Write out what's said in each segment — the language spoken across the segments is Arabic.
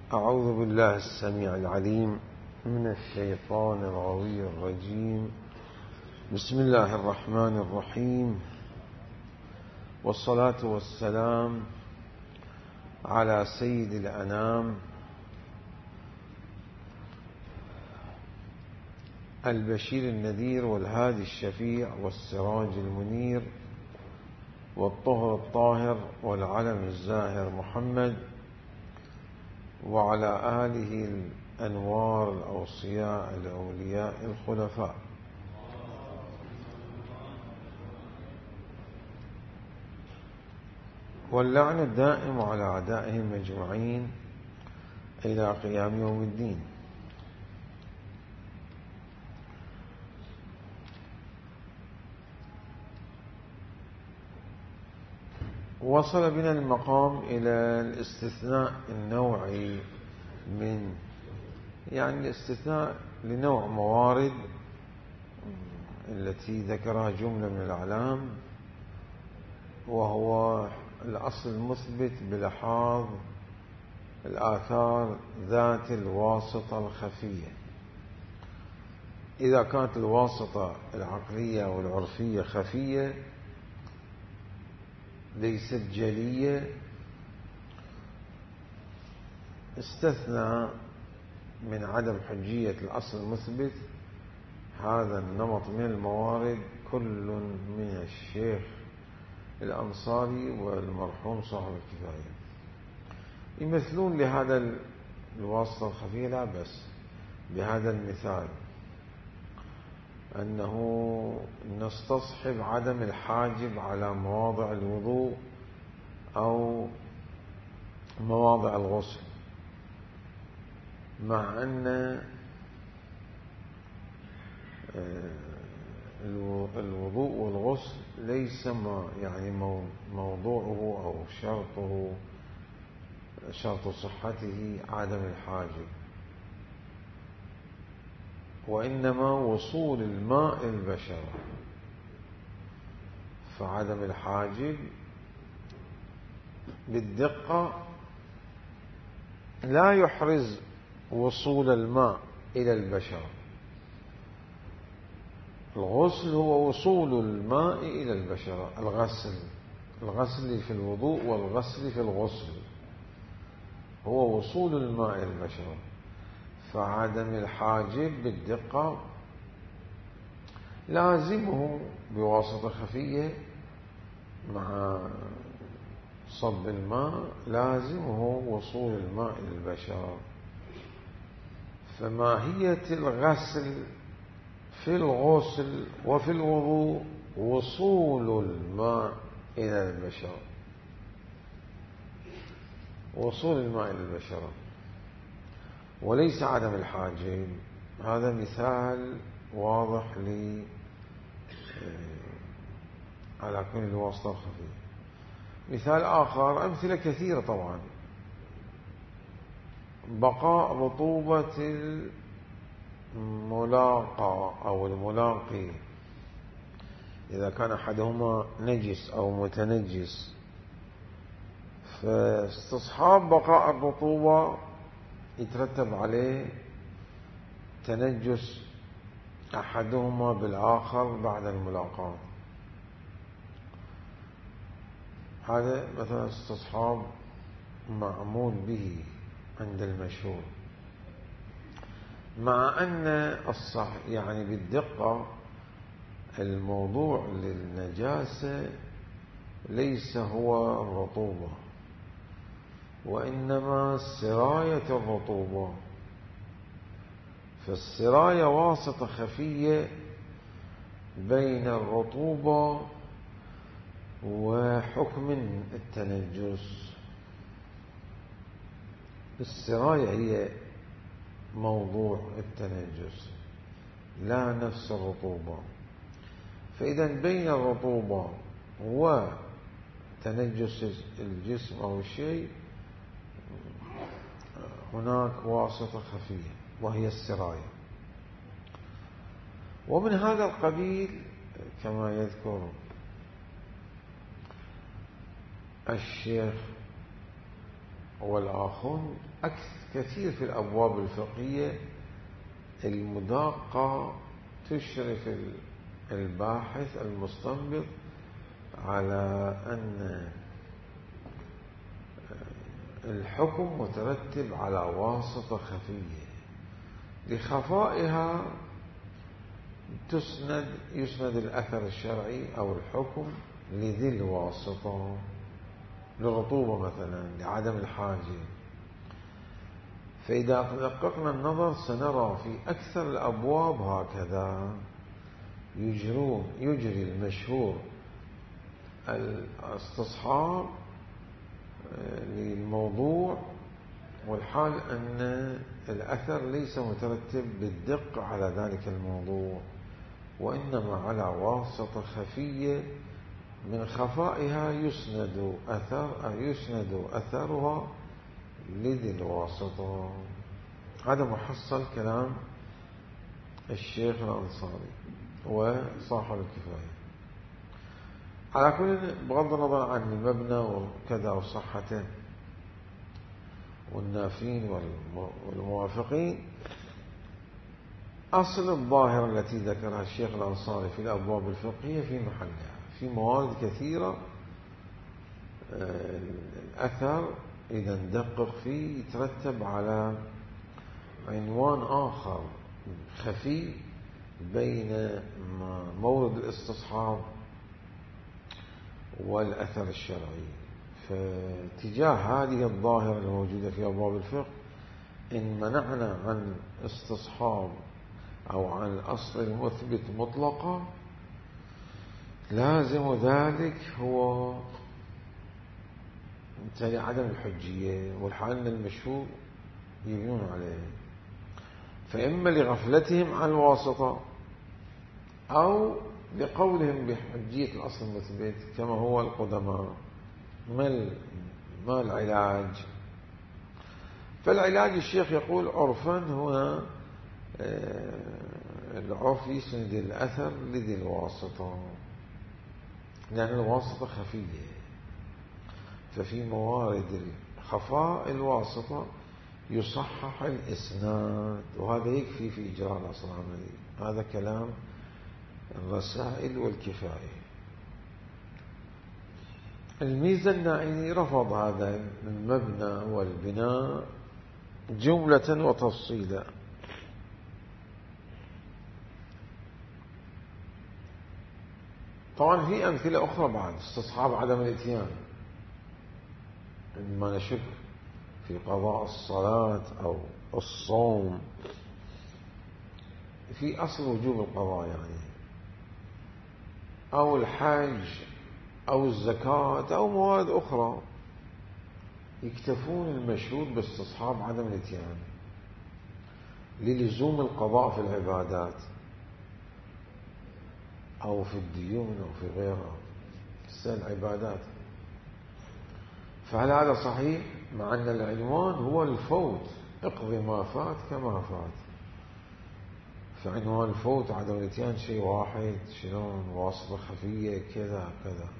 أعوذ بالله السميع العليم من الشيطان الغوي الرجيم. بسم الله الرحمن الرحيم، والصلاة والسلام على سيد الأنام البشير النذير والهادي الشفيع والسراج المنير والطهر الطاهر والعلم الزاهر محمد، وعلى آله الأنوار الأوصياء الأولياء الخلفاء. واللعن الدائم على أعدائهم أجمعين إلى قيام يوم الدين. وصل بنا المقام إلى الاستثناء النوعي من الاستثناء لنوع موارد التي ذكرها جملة من الأعلام، وهو الأصل المثبت بلحاظ الآثار ذات الواسطة الخفية. إذا كانت الواسطة العقلية والعرفية خفية ليست جلية، استثنى من عدم حجية الأصل المثبت هذا النمط من الموارد كل من الشيخ الأنصاري والمرحوم صاحب الكفاية. يمثلون لهذا الواسطة الخفية لا بس بهذا المثال، أنه نستصحب عدم الحاجب على مواضع الوضوء أو مواضع الغسل، مع أن الوضوء والغسل ليس موضوعه أو شرط صحته عدم الحاجب، وإنما وصول الماء البشرة. فعدم الحاجب بالدقة لا يحرز وصول الماء إلى البشرة. الغسل هو وصول الماء إلى البشرة، الغسل في الوضوء والغسل في الغسل هو وصول الماء إلى البشرة. فعدم الحاجب بالدقة لازمه بواسطة خفية مع صب الماء، لازمه وصول الماء إلى البشرة. فماهية الغسل في الغسل وفي الوضوء وصول الماء إلى البشرة، وصول الماء إلى البشرة وليس عدم الحاجب. هذا مثال واضح على كل الواسطة الخفية. مثال آخر، أمثلة كثيرة طبعا، بقاء رطوبة الملاقى أو الملاقي إذا كان أحدهما نجس أو متنجس، فاستصحاب بقاء الرطوبة يترتب عليه تنجس أحدهما بالآخر بعد الملاقاة. هذا مثلا استصحاب معمول به عند المشهور، مع أن الصح بالدقة الموضوع للنجاسة ليس هو الرطوبة، وإنما سراية الرطوبة. فالسراية واسطة خفية بين الرطوبة وحكم التنجس. السراية هي موضوع التنجس لا نفس الرطوبة. فإذا بين الرطوبة وتنجس الجسم أو الشيء هناك واسطة خفية وهي السراية. ومن هذا القبيل كما يذكر الشيخ والآخر كثير في الأبواب الفقهية المداقة تشرف الباحث المستنبط على أن الحكم مترتب على واسطة خفية لخفائها يسند الأثر الشرعي أو الحكم لذي الواسطة، للرطوبة مثلا، لعدم الحاجة. فإذا دققنا النظر سنرى في أكثر الأبواب هكذا يجري المشهور الاستصحاب للموضوع، والحال أن الأثر ليس مترتب بالدقة على ذلك الموضوع، وإنما على واسطة خفية من خفائها يسند أثرها لذي الواسطة. هذا محصل كلام الشيخ الأنصاري وصاحب الكفاية. على كل، بغض النظر عن المبنى وكذا وصحته والنافين والموافقين، أصل الظاهرة التي ذكرها الشيخ الأنصاري في الأبواب الفقهية في محلها، في موارد كثيرة الأثر إذا ندقق فيه يترتب على عنوان آخر خفي بين مورد الاستصحاب والأثر الشرعي. فتجاه هذه الظاهرة الموجودة في أبواب الفقه، إن منعنا عن استصحاب أو عن الأصل المثبت مطلقا، لازم ذلك هو عدم الحجية، والحال أن المشهور يبنون عليه، فإما لغفلتهم عن الواسطة أو لقولهم بحجية الأصل المثبت كما هو القدماء. ما العلاج؟ فالعلاج الشيخ يقول عرفا هنا العرف يسند الأثر لذي الواسطة، لأن الواسطة خفية، ففي موارد خفاء الواسطة يصحح الإسناد، وهذا يكفي في إجراء الأصل العملي. هذا كلام الرسائل والكفاية. الميزانائي رفض هذا المبنى والبناء جملة وتفصيلا. طبعا في أمثلة أخرى بعد استصحاب عدم الإتيان، ما نشك في قضاء الصلاة أو الصوم، في أصل وجوب القضاء يعني، أو الحج أو الزكاة أو مواد أخرى، يكتفون المشهود باستصحاب عدم الاتيان للزوم القضاء في العبادات أو في الديون أو في غيرها، في العبادات. فهل هذا صحيح؟ مع أن العنوان هو الفوت، اقضي ما فات كما فات، فعنوان الفوت عدم الاتيان شيء واحد، شلون واسطة خفية كذا كذا.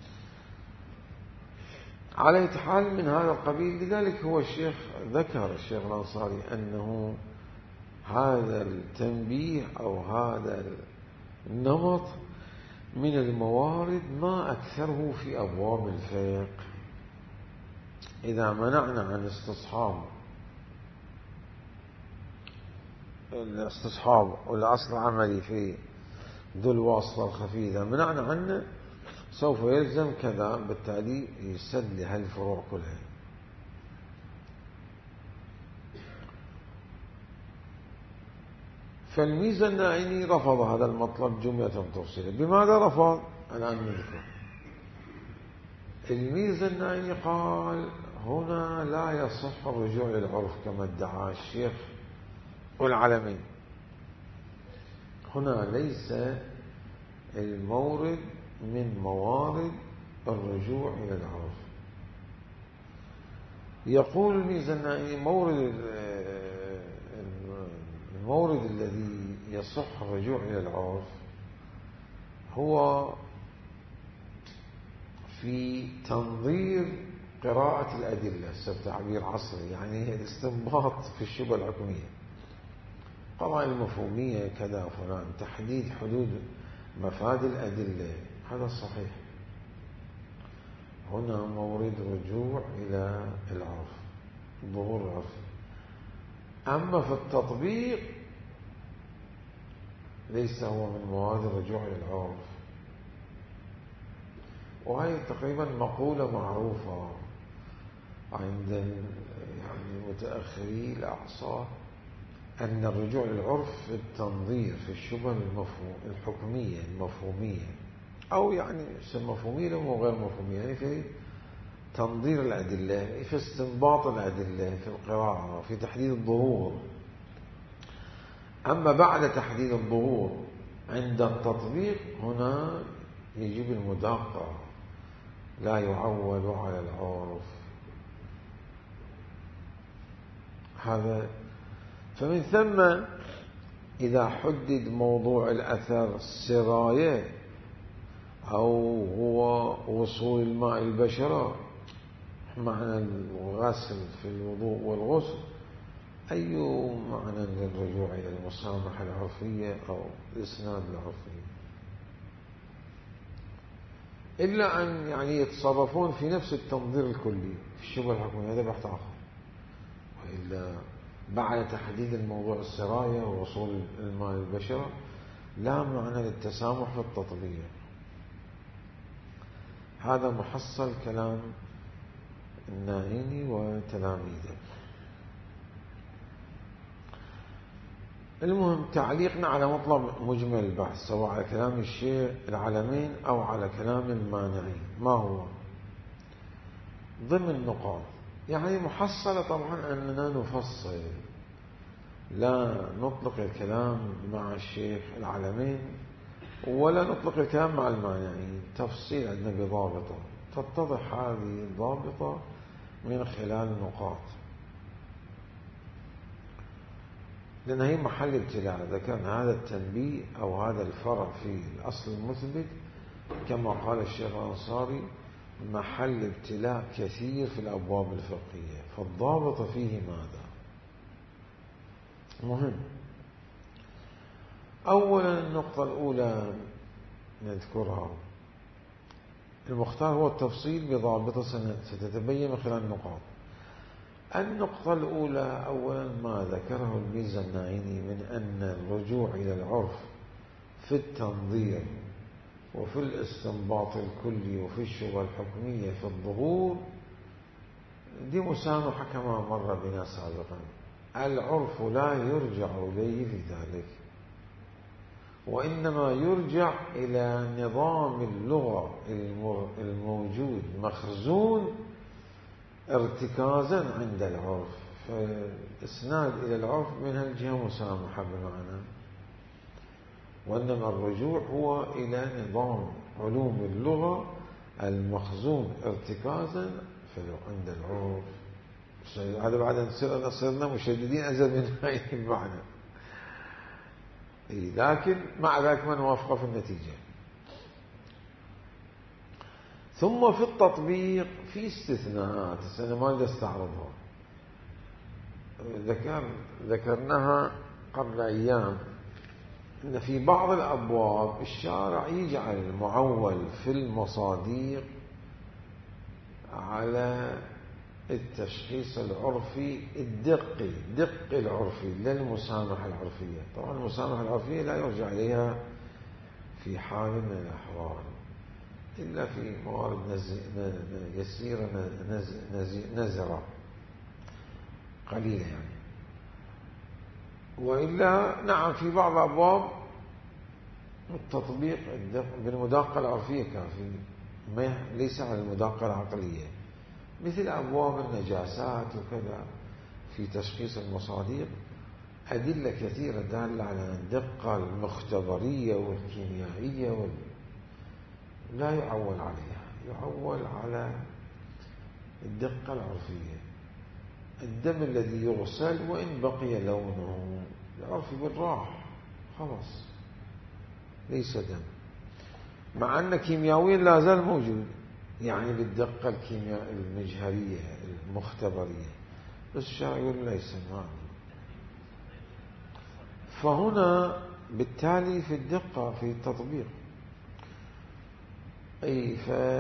على حال من هذا القبيل. لذلك هو الشيخ ذكر الشيخ الأنصاري أنه هذا التنبيه أو هذا النمط من الموارد ما أكثره في أبواب الفقه. إذا منعنا عن الاستصحاب والأصل العملي في ذو الواسطة الخفية، إذا منعنا عنه سوف يلزم كذا، بالتالي يسد لهالفروع كلها. فالميزانائي رفض هذا المطلب جملة تفصيلا. بماذا رفض؟ الآن نذكر. الميزانائي قال هنا لا يصح الرجوع للعرف كما ادعى الشيخ والعلمي، هنا ليس المورد من موارد الرجوع إلى العرف. يقول الميزانائي المورد الذي يصح الرجوع إلى العرف هو في تنظير قراءة الأدلة، تعبير عصري، يعني الاستنباط في الشبهة الحكمية، قضايا المفهومية كذا فلان، تحديد حدود مفاد الأدلة، هذا صحيح. هنا مورد رجوع إلى العرف، ظهور العرف. أما في التطبيق ليس هو من موارد الرجوع إلى العرف. وهي تقريبا مقولة معروفة عند يعني متأخري الأعصار، أن الرجوع للعرف في التنظير في الشبه الحكمية المفهومية، أو يعني مفهومية وغير مفهومية، يعني في تنظير الأدلة، في استنباط الأدلة، في القراءة، في تحديد الظهور. أما بعد تحديد الظهور عند التطبيق هنا يجب المداقة، لا يعول على العرف. هذا فمن ثم إذا حدد موضوع الأثر السراية أو هو وصول الماء البشرة معنى الغسل في الوضوء والغسل، أي معنى للرجوع إلى المسامحة العرفية أو الإسناد العرفي، إلا أن يعني يتصرفون في نفس التنظير الكلي في الشبه الحكمية، هذا بحث آخر. وإلا بعد تحديد الموضوع السراية ووصول الماء للبشرة لا معنى للتسامح في التطبيق. هذا محصل كلام النائني وتلاميذه. المهم تعليقنا على مطلب مجمل البحث، سواء على كلام الشيخ العلمين أو على كلام المانعين، ما هو ضمن النقاط. يعني محصلة طبعا أننا نفصل، لا نطلق الكلام مع الشيخ العلمين ولا نطلق الكلام مع المانعين، تفصيل عندنا بضابطة، تتضح هذه الضابطة من خلال نقاط، لأن هي محل ابتلاء. إذا كان هذا التنبيه أو هذا الفرع في الأصل المثبت كما قال الشيخ الأنصاري محل ابتلاء كثير في الأبواب الفقهية، فالضابط فيه ماذا؟ مهم. أولا النقطة الأولى نذكرها، المختار هو التفصيل بضابطة ستتبين من خلال النقاط. النقطة الأولى أولا ما ذكره الميزة النائني من أن الرجوع إلى العرف في التنظير وفي الاستنباط الكلي وفي الشبهة الحكمية في الظهور دي مسامحة كما مر بنا سابقا. العرف لا يرجع إليه في ذلك، وإنما يرجع إلى نظام اللغة الموجود مخزون ارتكازا عند العرف، فالإسناد إلى العرف من هالجهة مسامحة بمعنى، وإنما الرجوع هو إلى نظام علوم اللغة المخزون ارتكازا عند العرف. هذا بعد صرنا مشددين أزل من هاي المعنى، لكن مع ذلك ما نوافق في النتيجة. ثم في التطبيق في استثناءات أنا ما أريد أستعرضها، ذكرناها قبل أيام، إن في بعض الأبواب الشارع يجعل المعول في المصاديق على التشخيص العرفي الدقي، دق العرفي لا المسامحة العرفية. طبعا المسامحة العرفية لا يرجع إليها في حال من الأحوال إلا في موارد يسيرة نزرة قليلة يعني، وإلا نعم في بعض أبواب التطبيق بالمداقة العرفية كافي، ليس على المداقة العقلية، مثل أبواب النجاسات وكذا. في تشخيص المصاديق أدلة كثيرة دالة على الدقة المختبرية والكيميائية لا يعول عليها، يعول على الدقة العرفية. الدم الذي يغسل وإن بقي لونه العرفي بالراح خلاص ليس دم، مع أن كيميائيا لا زال موجود، يعني بالدقة الكيمياء المجهرية المختبرية، بس الشارع يقول ليس ما. فهنا بالتالي في الدقة في التطبيق. أي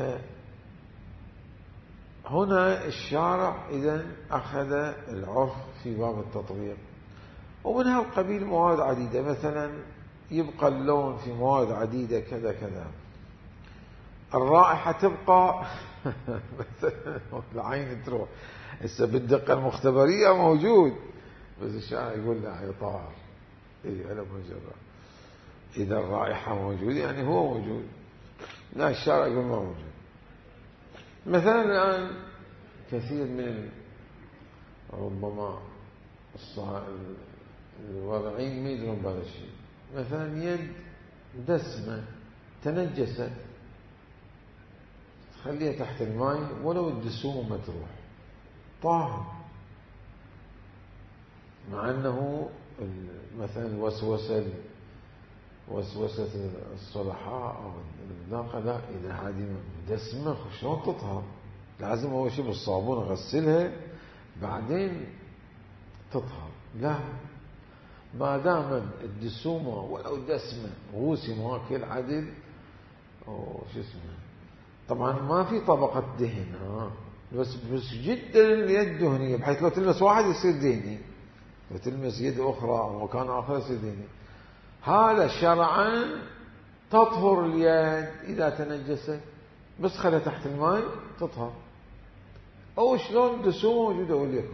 فهنا الشارع إذن أخذ العرف في باب التطبيق. ومن هذا القبيل مواد عديدة، مثلا يبقى اللون في مواد عديدة كذا كذا، الرائحة تبقى العين تروح. هسه بالدقة المختبرية موجود، بس الشارع يقول لا هي طاهر. إيه أنا مجرد إذا الرائحة موجود يعني هو موجود، لا الشارع يقول ما موجود. مثلا الآن كثير من ربما الوضعين ما يدرون بهذا الشيء. مثلا يد دسمة تنجست خليها تحت الماء ولو الدسوم ما تروح طاهر، مع أنه مثلا وسوسة الصلحاء أو الناقة لا، إذا هذه دسمة شلون تطهر؟ لازم أول شيء بالصابون أغسلها بعدين تطهر. لا، ما دام الدسومة ولو دسمة غوسي مواكل عدل أو شو اسمه، طبعا ما في طبقة دهن بس جدا اليد دهنية، بحيث لو تلمس واحد يصير دهني، لو تلمس يد أخرى أو مكان آخر يصير دهني. هذا شرعا تطهر اليد إذا تنجست، بس خلها تحت الماء تطهر. أو شلون دسومة موجودة أقول لكم،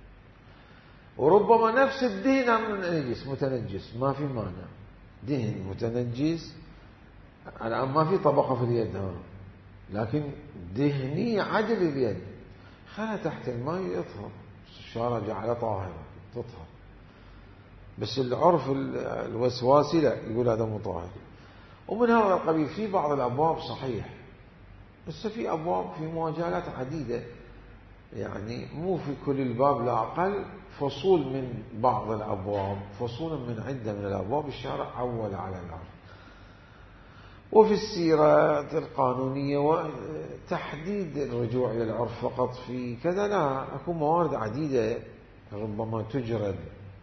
وربما نفس الدهن نجس متنجس ما في مانع، دهن متنجس الآن ما في طبقة في اليد لكن دهني عدل اليد، خلها تحت الماء يطهر، الشارع جعلها طاهرة تطهر. بس العرف الوسواسي لا، يقول هذا مطهر. ومن هذا القبيل في بعض الأبواب صحيح، بس في أبواب في مجالات عديدة، يعني مو في كل الباب، لا أقل فصول من بعض الأبواب، فصول من عدة من الأبواب الشارع عول على العرف. وفي السيرة القانونية وتحديد الرجوع إلى العرف فقط في كذا لا، أكون موارد عديدة ربما تجرد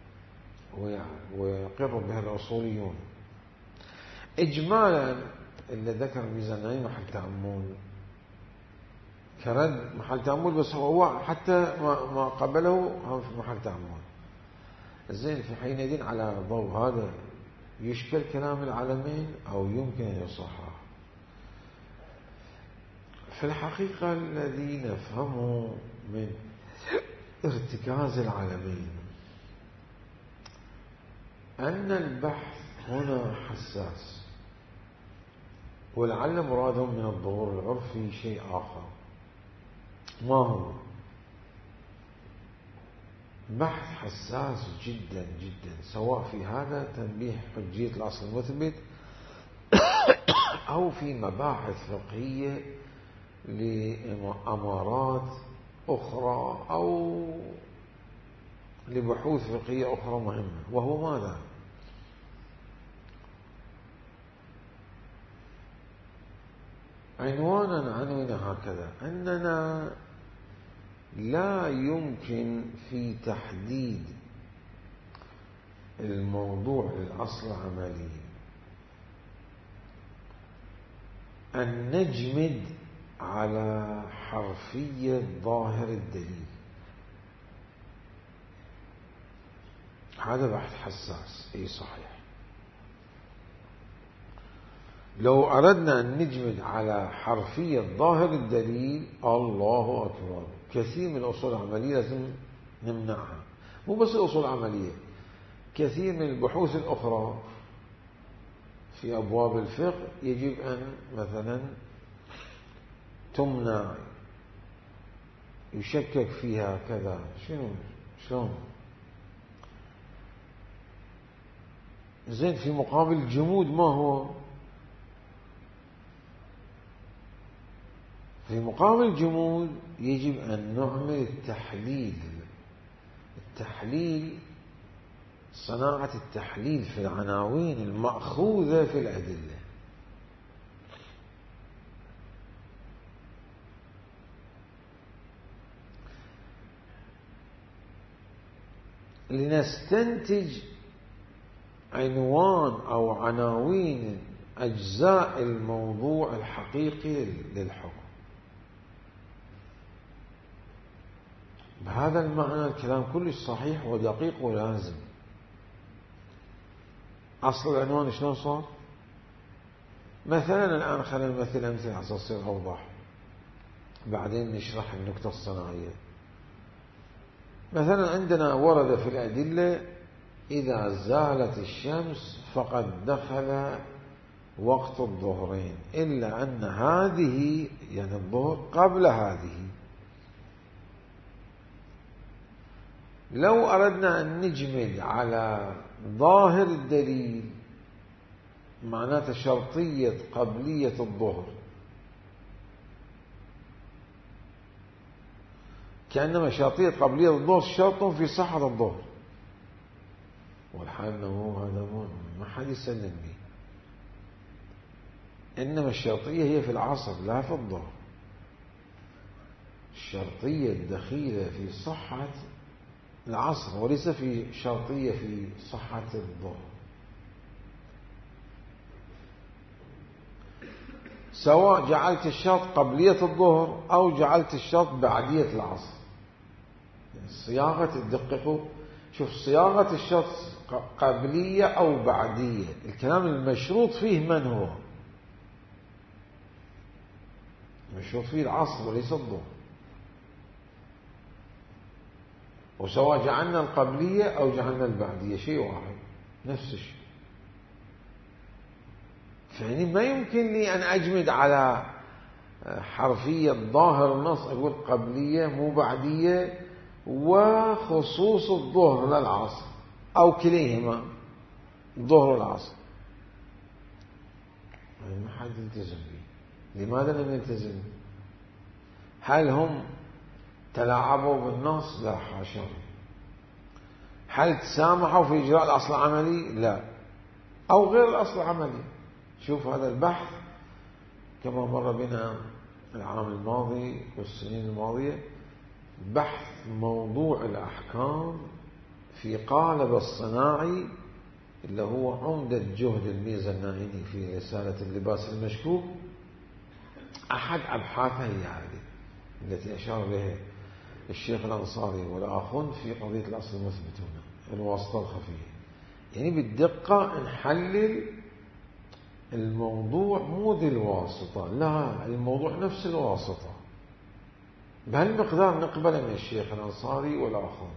ويقر بها الأصوليون. إجمالا اللي ذكر الميزانين محل تأمل كرد محل تأمل، بس هو حتى ما قبله هم في محل تأمل. الزين في حينئذ على ضوء هذا يشكل كلام العالمين أو يمكن أن يصحح. في الحقيقة الذي نفهمه من ارتكاز العالمين أن البحث هنا حساس، ولعل مرادهم من الظهور العرفي شيء آخر. ما هو؟ بحث حساس جدا جدا، سواء في هذا تنبيه حجية الأصل المثبت أو في مباحث فقهية لأمارات أخرى أو لبحوث فقهية أخرى مهمة. وهو ماذا؟ عنواننا هكذا: أننا لا يمكن في تحديد الموضوع للأصل العملي أن نجمد على حرفية ظاهر الدليل. هذا بحث حساس. أي صحيح، لو أردنا أن نجمد على حرفية ظاهر الدليل الله أكبر، كثير من الأصول العملية لازم نمنعها. مو بس الأصول العملية، كثير من البحوث الأخرى في أبواب الفقه يجب أن مثلا تمنع، يشكك فيها كذا. شلون؟ زين في مقابل الجمود ما هو؟ في مقابل الجمود يجب أن نعمل التحليل، صناعة التحليل في العناوين المأخوذة في الأدلة. لنستنتج عنوان أو عناوين أجزاء الموضوع الحقيقي للحكم. بهذا المعنى الكلام كلش صحيح ودقيق ولازم. أصل العنوان شلون صار؟ مثلا الآن خلينا نمثل أمثلة حتى تصير أوضح، بعدين نشرح النكتة الصناعية. مثلا عندنا ورد في الأدلة إذا زالت الشمس فقد دخل وقت الظهرين، إلا أن هذه يعني الظهر قبل هذه. لو أردنا أن نجمل على ظاهر الدليل معناته شرطية قبلية الظهر، كأنما شرطية قبلية الظهر شرط في صحة الظهر، والحال أنه هذا ما حد يسلم به. إنما الشرطية هي في العصر لا في الظهر. الشرطية الدخيلة في صحة العصر وليس في شرطية في صحة الظهر. سواء جعلت الشرط قبلية الظهر أو جعلت الشرط بعدية العصر، صياغة الدقيقة. شوف صياغة الشرط قبلية أو بعدية، الكلام المشروط فيه من هو؟ مشروط فيه العصر وليس الظهر. وسواء جعلنا القبلية أو جعلنا البعدية شيء واحد، نفس الشيء. يعني ما يمكن لي أن أجمد على حرفية ظاهر النص أقول قبلية مو بعدية وخصوص الظهر للعصر أو كليهما الظهر والعصر. يعني ما حد يلتزم به. لماذا لم يلتزم؟ هل هم تلاعبوا بالنص؟ لا حاشا. هل تسامحوا في إجراء الأصل العملي؟ لا. أو غير الأصل العملي. شوف هذا البحث كما مر بنا العام الماضي والسنين الماضية، بحث موضوع الأحكام في قالب الصناعي اللي هو عمدة جهد الميزة النائني في رسالة اللباس المشكوك. أحد أبحاثه هي هذه التي أشار بها الشيخ الأنصاري والآخون في قضية الأصل المثبت هنا، الواسطة الخفية. يعني بالدقة نحلل الموضوع مو ذي الواسطة، لا، الموضوع نفس الواسطة. بهالمقدار نقبل من الشيخ الأنصاري والآخون.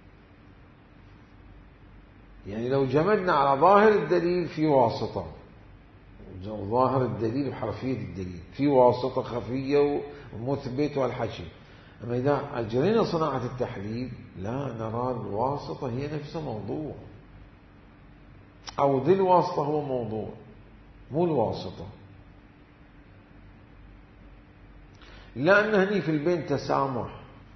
يعني لو جمدنا على ظاهر الدليل في واسطة، ظاهر الدليل بحرفية الدليل في واسطة خفية ومثبت والحكي، أما إذا أجرينا صناعة التحليل لا نرى الواسطة هي نفس موضوع، أو ذي الواسطة هو موضوع مو الواسطة. لأن هني في البين تسامح،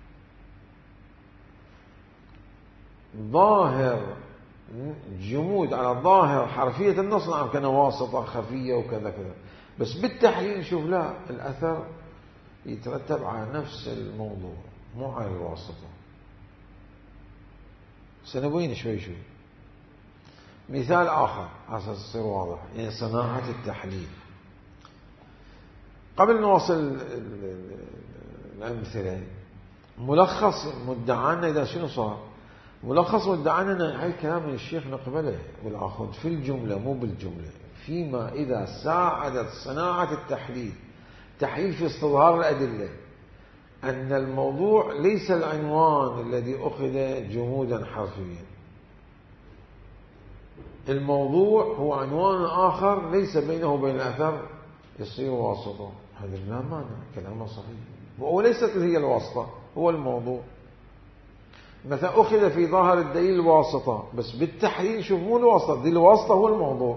ظاهر جمود على ظاهر حرفية النص نعم كان واسطة خفية وكذا كذا، بس بالتحليل نشوف لا، الأثر يترتب على نفس الموضوع مو على الواسطة. سنبين شوي شوي. مثال آخر عشان يصير واضح، يعني صناعة التحليل. قبل نواصل الأمثلة، ملخص مدعانا إذا شنو صار؟ ملخص مدعانا هاي كلام الشيخ نقبله والآخر في الجملة مو بالجملة، فيما إذا ساعدت صناعة التحليل تحليل في استظهار الأدلة أن الموضوع ليس العنوان الذي أخذ جمودا حرفيا، الموضوع هو عنوان آخر ليس بينه وبين الأثر يصير واسطة. هذا لا مانع، كلامه صحيح، وليست هي الواسطة، هو الموضوع. مثلا أخذ في ظاهر الدليل الواسطة، بس بالتحليل شوف مو الواسطة، دي الواسطة هو الموضوع.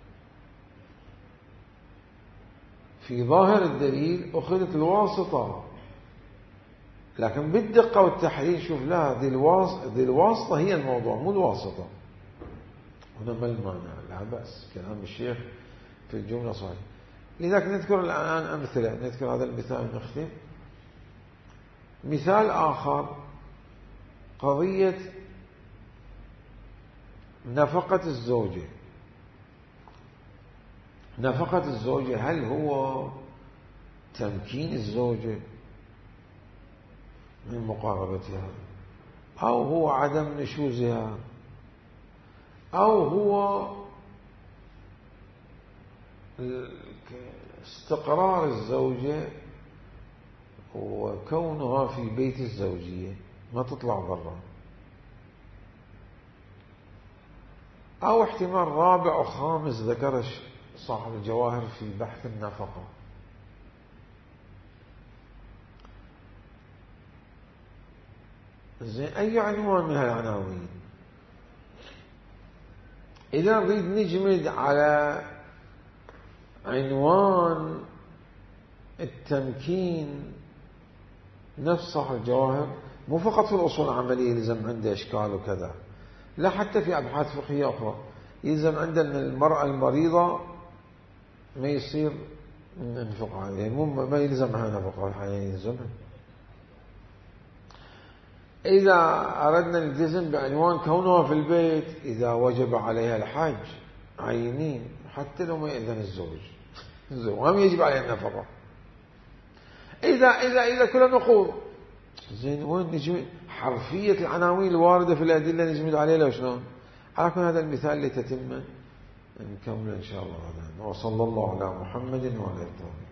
في ظاهر الدليل أخذت الواسطة، لكن بالدقة والتحليل شوف لا، دي الواسطة هي الموضوع مو الواسطة. هنا ما المانع، لا بأس، كلام الشيخ في الجملة صحيح. لذلك نذكر الآن أمثلة، نذكر هذا المثال نختم. مثال آخر، قضية نفقة الزوجة. نفقة الزوجة هل هو تمكين الزوجة من مقاربتها، أو هو عدم نشوزها، أو هو استقرار الزوجة وكونها في بيت الزوجية ما تطلع برا، أو احتمال رابع وخامس ذكر صاحب الجواهر في بحث النفقة. زين، أي عنوان من هالعناوين؟ إذا نريد نجمد على عنوان التمكين نفس صاحب الجواهر، مو فقط في الأصول العملية يلزم عنده إشكال وكذا، لا حتى في أبحاث فقهية أخرى يلزم عنده أن المرأة المريضة ما يصير ننفق عليها، ما يلزمها نفقة، يلزمها. إذا أردنا الجزم بعنوان كونها في البيت، إذا وجب عليها الحج عينين حتى لو ما يأذن الزوج وهم يجب عليها النفقة. إذا كلها نقول زين، وين نجمد حرفية العناوين الواردة في الأدلة نجمد عليها لو شلون؟ أكون هذا المثال لتتم نكمل إن شاء الله. وصلى الله على محمد وعلى آله.